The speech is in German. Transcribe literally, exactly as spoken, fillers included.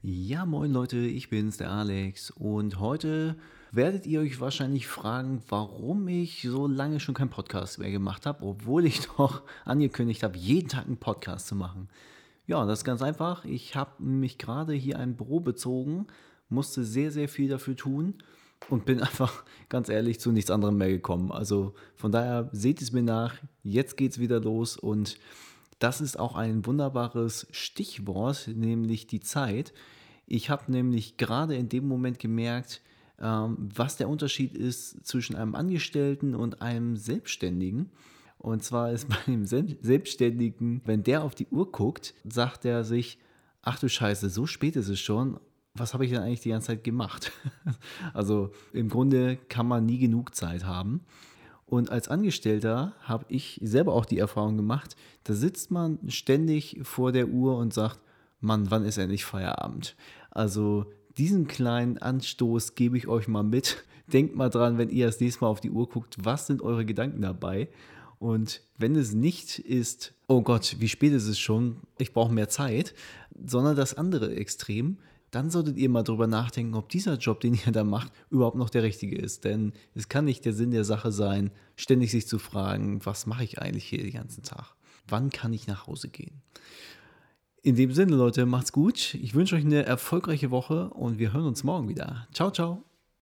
Ja, moin Leute, ich bin's, der Alex. Und heute werdet ihr euch wahrscheinlich fragen, warum ich so lange schon keinen Podcast mehr gemacht habe, obwohl ich doch angekündigt habe, jeden Tag einen Podcast zu machen. Ja, das ist ganz einfach. Ich habe mich gerade hier ein Büro bezogen, musste sehr, sehr viel dafür tun und bin einfach ganz ehrlich zu nichts anderem mehr gekommen. Also von daher seht es mir nach, jetzt geht's wieder los und das ist auch ein wunderbares Stichwort, nämlich die Zeit. Ich habe nämlich gerade in dem Moment gemerkt, ähm, was der Unterschied ist zwischen einem Angestellten und einem Selbstständigen. Und zwar ist bei dem Sel- Selbstständigen, wenn der auf die Uhr guckt, sagt er sich, ach du Scheiße, so spät ist es schon. Was habe ich denn eigentlich die ganze Zeit gemacht? Also im Grunde kann man nie genug Zeit haben. Und als Angestellter habe ich selber auch die Erfahrung gemacht, da sitzt man ständig vor der Uhr und sagt, Mann, wann ist endlich Feierabend? Also diesen kleinen Anstoß gebe ich euch mal mit. Denkt mal dran, wenn ihr das nächste Mal auf die Uhr guckt, was sind eure Gedanken dabei? Und wenn es nicht ist, oh Gott, wie spät ist es schon, ich brauche mehr Zeit, sondern das andere Extrem, dann solltet ihr mal drüber nachdenken, ob dieser Job, den ihr da macht, überhaupt noch der richtige ist. Denn es kann nicht der Sinn der Sache sein, ständig sich zu fragen, was mache ich eigentlich hier den ganzen Tag? Wann kann ich nach Hause gehen? In dem Sinne, Leute, macht's gut. Ich wünsche euch eine erfolgreiche Woche und wir hören uns morgen wieder. Ciao, ciao.